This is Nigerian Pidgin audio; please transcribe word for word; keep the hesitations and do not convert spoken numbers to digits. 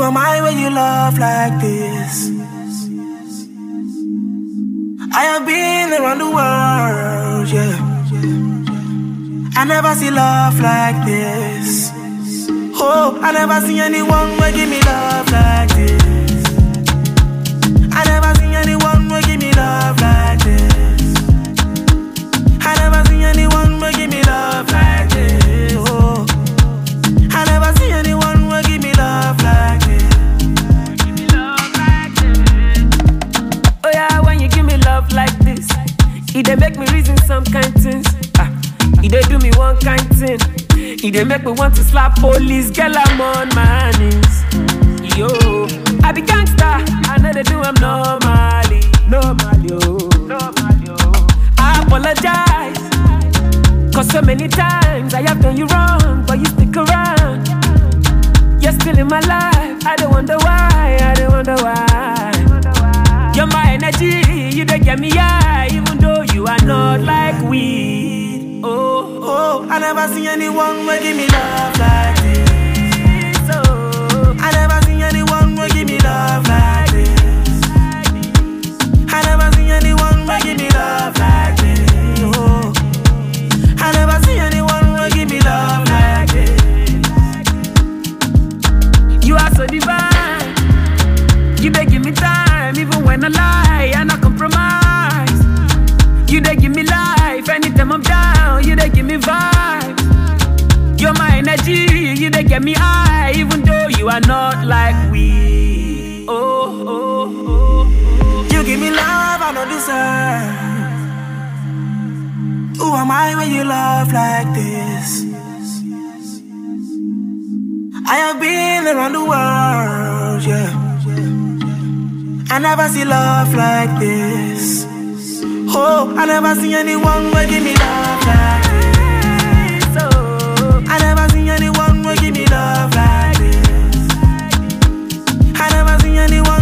am I when you love like this? I have been around the world, yeah. I never see love like this. Oh, I never see anyone who give me love like this. I never see anyone who give me love like this. I never see anyone who give me love like this. Oh, I never see anyone who give me love like this. Give me love like this. Oh yeah, when you give me love like this, it dey make me reason some kind things. Ah, it dey do me one kind thing. It dey make me want to slap police. Girl, I'm on my knees. Yo, I be gangsta. I know they do I'm normally, normally, yo, normally, yo. I apologize, cause so many times I have done you wrong, but you stick around. You're still in my life. I don't wonder why. I don't wonder why. You're my energy. You don't get me high, even though you are not like weed. Oh, oh, I never see anyone who give me love like this. oh, I never see anyone who give me love like this. I never see anyone who give me love like this. Oh, I never see anyone who give me love like this. you are so divine. You dey give me time, even when I lie, I not compromise. You dey give me life, anytime I'm down. You dey give me vibes. You're my energy. You dey get me high, even though you are not like we. Oh, oh, oh, oh. You give me love I don't deserve. Who am I when you love like this? I have been around the world, yeah. I never see love like this. Oh, I never see anyone who give me love like this. So I never see anyone who give me love like this. I never see anyone